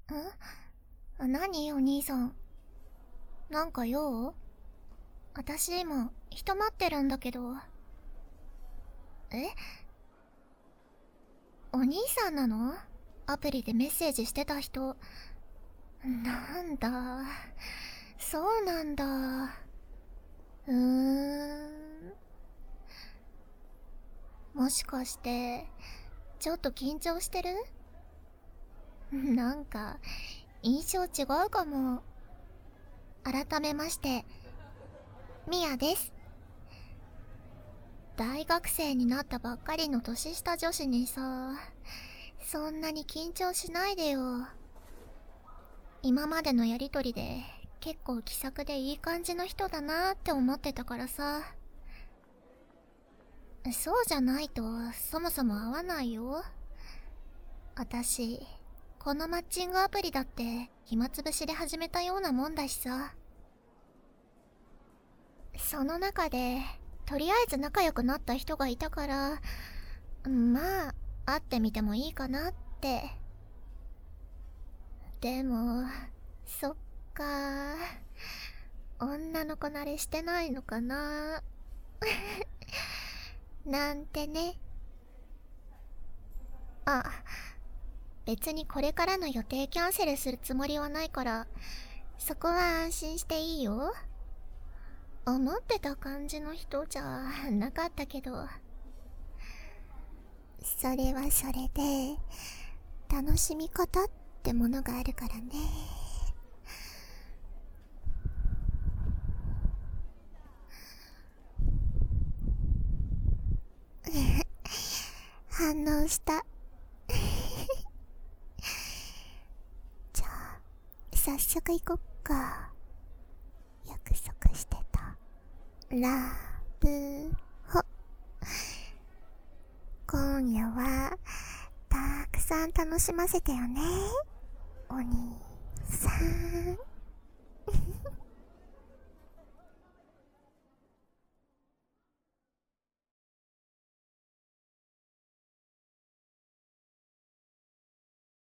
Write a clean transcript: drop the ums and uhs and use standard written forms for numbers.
何お兄さん。なんか用？私今、人待ってるんだけど。え？お兄さんなの？アプリでメッセージしてた人。なんだ。そうなんだ。もしかして、ちょっと緊張してる？なんか、印象違うかも。改めまして、ミヤです。大学生になったばっかりの年下女子にさ、そんなに緊張しないでよ。今までのやりとりで結構気さくでいい感じの人だなって思ってたからさ。そうじゃないとそもそも会わないよ。私、このマッチングアプリだって暇つぶしで始めたようなもんだしさ。その中で、とりあえず仲良くなった人がいたから、まあ、会ってみてもいいかなって。でも、そっか。女の子慣れしてないのかな。なんてね。あ、別にこれからの予定キャンセルするつもりはないから、そこは安心していいよ。思ってた感じの人じゃなかったけど。それはそれで、楽しみ方ってものがあるからね。反応した。じゃあ、早速行こっか。約束してた。ラブホ。今夜は、たくさん楽しませてよね。お兄さん。